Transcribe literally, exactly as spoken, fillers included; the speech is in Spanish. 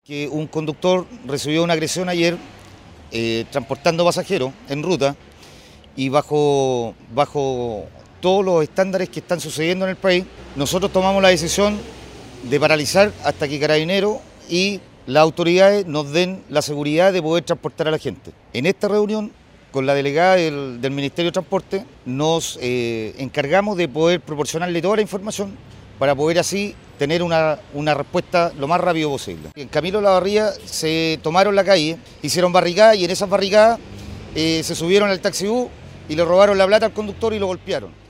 Que un conductor recibió una agresión ayer eh, transportando pasajeros en ruta y bajo, bajo todos los estándares que están sucediendo en el país, nosotros tomamos la decisión de paralizar hasta que Carabineros y las autoridades nos den la seguridad de poder transportar a la gente. En esta reunión, con la delegada del, del Ministerio de Transporte, nos eh, encargamos de poder proporcionarle toda la información para poder así tener una, una respuesta lo más rápido posible. En Camilo Olavarría se tomaron la calle, hicieron barricadas y en esas barricadas eh, se subieron al taxibús y le robaron la plata al conductor y lo golpearon.